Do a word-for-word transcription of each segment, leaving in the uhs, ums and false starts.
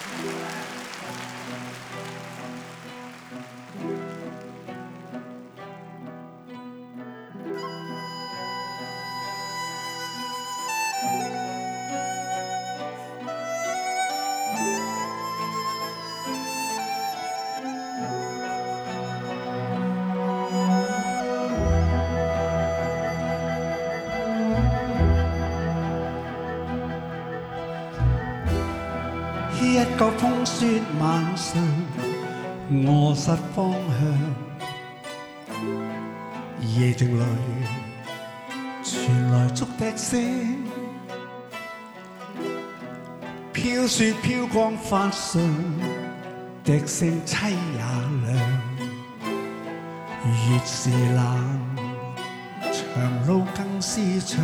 一個風雪晚上，我失方向，夜靜裏傳來竹笛聲，飄雪飄光髮上，笛聲凄也涼。月是冷，長路更是長。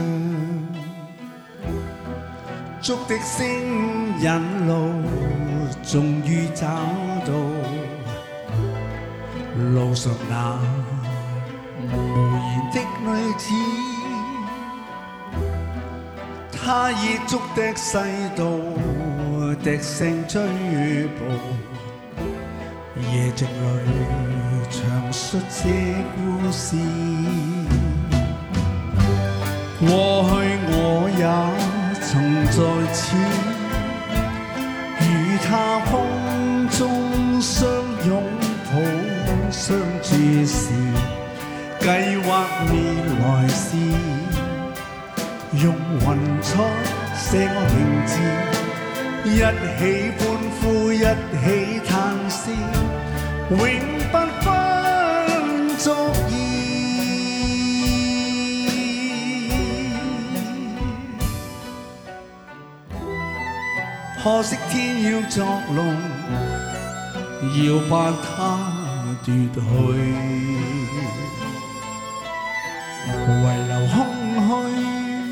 竹笛聲引路，終於找到路上那無言的女子。她以竹笛細道，笛聲追捕，夜靜裏詳述這故事。過去我也曾在此與他風中相擁抱相注視，計劃未來事，用雲彩寫我名字，一起歡呼，一起嘆息，永不分足矣。可惜天要作弄，要把它奪去，遺留空虛。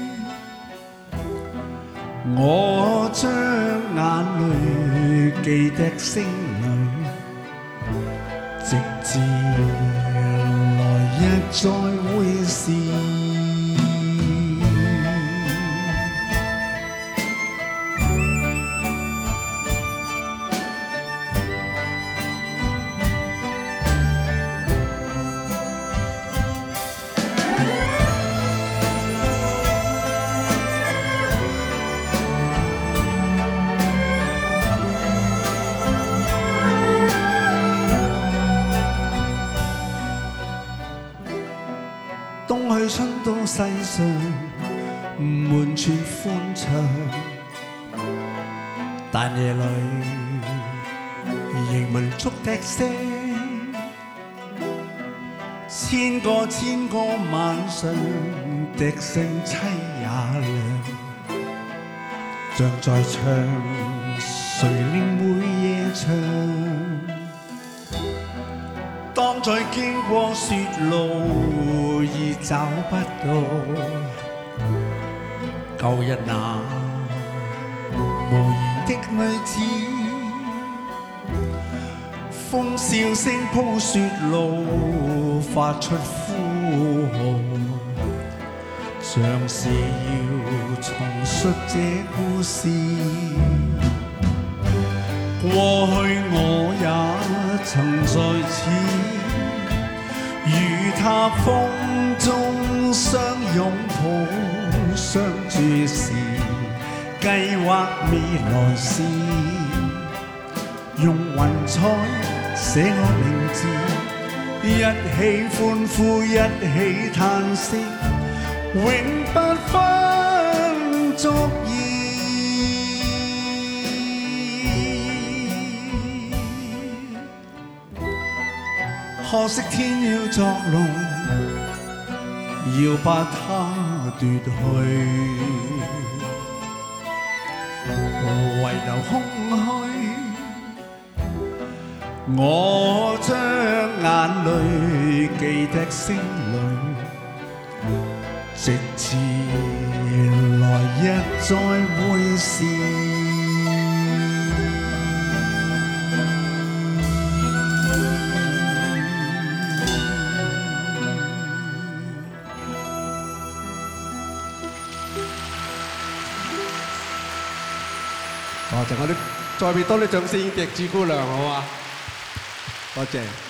我將眼淚記笛聲裏，直至來日再會時。冬去春到世上，滿處歡暢，但夜裏仍聞竹笛聲。千個千個晚上，笛聲凄也涼，像在唱誰令每夜唱。當再經過雪路已找不到舊日那無言的女子，風笑聲鋪雪路發出呼號，像是要重述這故事。過去我也曾在此與他風中相擁抱相注視，計劃未來事，用雲彩寫我名字，一起歡呼，一起嘆息，永不分足矣。可惜天要作弄，要把它奪去，遺留空虛。我將眼淚記笛聲裏，直至來日再會時。 多謝我啲再俾多啲掌聲，隻朱姑娘好啊！多謝。